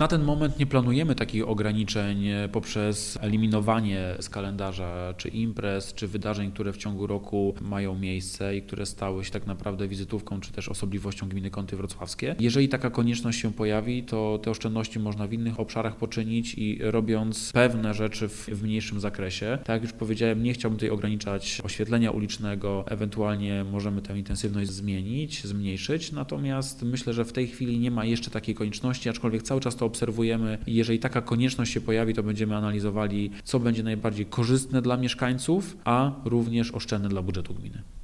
Na ten moment nie planujemy takich ograniczeń poprzez eliminowanie z kalendarza czy imprez, czy wydarzeń, które w ciągu roku mają miejsce i które stały się tak naprawdę wizytówką, czy też osobliwością gminy Kąty Wrocławskie. Jeżeli taka konieczność się pojawi, to te oszczędności można w innych obszarach poczynić i robiąc pewne rzeczy w mniejszym zakresie. Tak jak już powiedziałem, nie chciałbym tutaj ograniczać oświetlenia ulicznego, ewentualnie możemy tę intensywność zmienić, zmniejszyć, natomiast myślę, że w tej chwili nie ma jeszcze takiej konieczności, aczkolwiek cały czas to obserwujemy i jeżeli taka konieczność się pojawi, to będziemy analizowali, co będzie najbardziej korzystne dla mieszkańców, a również oszczędne dla budżetu gminy.